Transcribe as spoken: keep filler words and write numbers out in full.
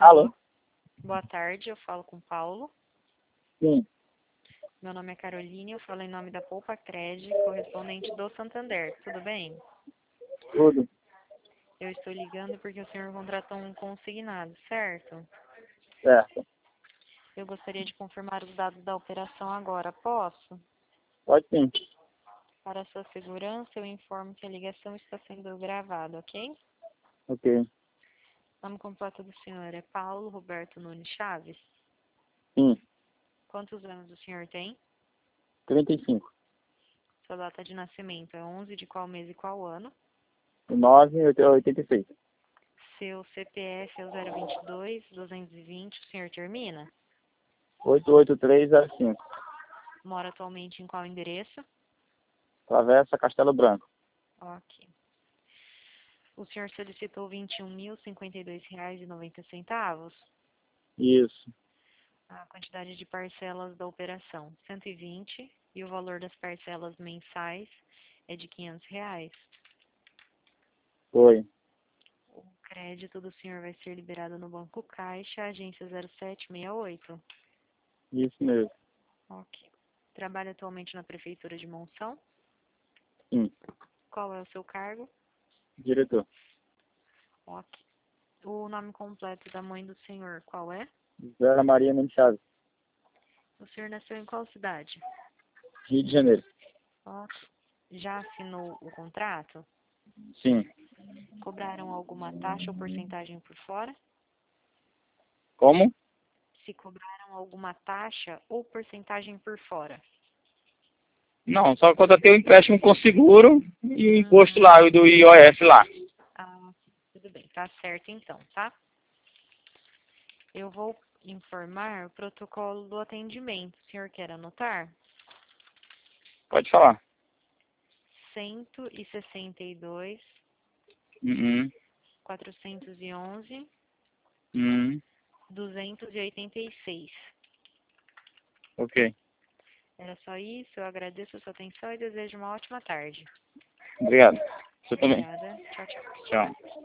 Alô? Boa tarde, eu falo com Paulo. Sim. Meu nome é Caroline, eu falo em nome da Poupa Cred, correspondente do Santander. Tudo bem? Tudo. Eu estou ligando porque o senhor contratou um consignado, certo? Certo. Eu gostaria de confirmar os dados da operação agora. Posso? Pode sim. Para sua segurança, eu informo que a ligação está sendo gravada, ok? Ok. O nome completo do senhor é Paulo Roberto Nunes Chaves. Sim. Quantos anos o senhor tem? trinta e cinco. Sua data de nascimento é onze de qual mês e qual ano? nove oitenta e seis. Seu C P F é o zero vinte e dois, duzentos e vinte, o senhor termina? oito oito três zero cinco. Mora atualmente em qual endereço? Travessa Castelo Branco. Ok. O senhor solicitou vinte e um mil, cinquenta e dois reais e noventa centavos. Isso. A quantidade de parcelas da operação, cento e vinte, e o valor das parcelas mensais é de quinhentos reais. Foi. O crédito do senhor vai ser liberado no Banco Caixa, agência zero sete seis oito. Isso mesmo. Ok. Trabalha atualmente na Prefeitura de Monção? Sim. Qual é o seu cargo? Diretor. Ok. O nome completo da mãe do senhor, qual é? Vera Maria Mendes Chaves. O senhor nasceu em qual cidade? Rio de Janeiro. Ok. Já assinou o contrato? Sim. Cobraram alguma taxa ou porcentagem por fora? Como? Se cobraram alguma taxa ou porcentagem por fora? Não, só contratei o empréstimo com seguro e o imposto Uhum. lá, o do I O F lá. Ah, tudo bem. Tá certo então, tá? Eu vou informar o protocolo do atendimento. O senhor quer anotar? Pode falar. cento e sessenta e dois, Uhum. quatrocentos e onze, Uhum. duzentos e oitenta e seis. Ok. Era só isso. Eu agradeço a sua atenção e desejo uma ótima tarde. Obrigado. Você também. Obrigada. Tchau, tchau. Tchau.